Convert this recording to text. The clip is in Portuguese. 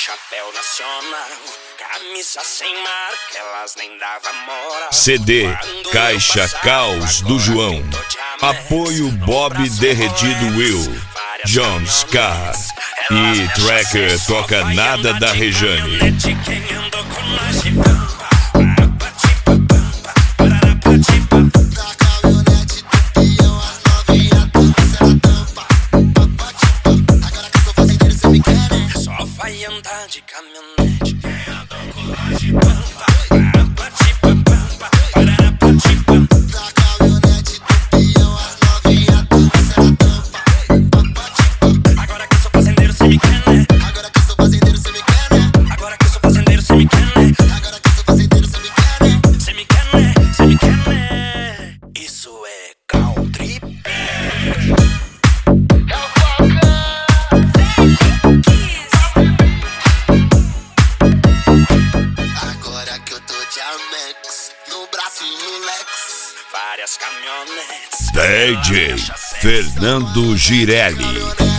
chapéu nacional, camisa sem marca, elas nem davam moral. CD Caixa Caos do João. Apoio Bob Derretido Will, John Scar e Tracker toca nada da Rejane. Só vai andar de caminhonete quem andou com nós de pampa. Pampa, da caminhonete do peão, as novinhas dançam na tampa. Agora que eu sou fazendeiro, cê me quer, né? Agora que eu sou fazendeiro, cê me quer, né? Agora que eu sou fazendeiro, cê me quer, né? Agora que eu sou fazendeiro, cê me quer, né? Cê me quer, né? Cê me quer, né? Isso é country. Agora que eu tô de Amex, no braço Rolex, várias caminhonetes. DJ Fernando Girelli.